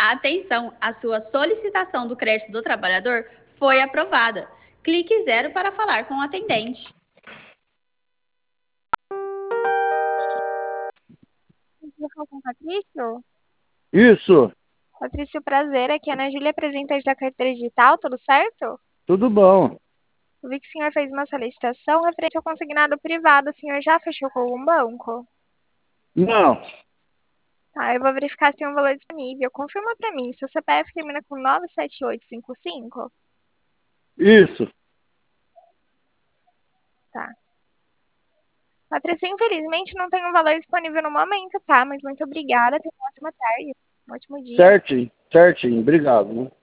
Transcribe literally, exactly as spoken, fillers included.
Atenção, a sua solicitação do crédito do trabalhador foi aprovada. Clique zero para falar com o atendente. Você falou com o Patrício? Isso, Patrício, prazer. Aqui é a Ana Júlia, representante da carteira digital, tudo certo? tudo bom. Eu vi que o senhor fez uma solicitação referente ao consignado privado. O senhor já fechou com algum banco? Não, Tá, eu vou verificar se tem um valor disponível. Confirma pra mim, seu C P F termina com nove sete oito cinco cinco? isso. Tá. Patrícia, infelizmente não tem um valor disponível no momento, tá? Mas muito obrigada, tenha uma ótima tarde, um ótimo dia. Certinho, certinho. Obrigado. Né?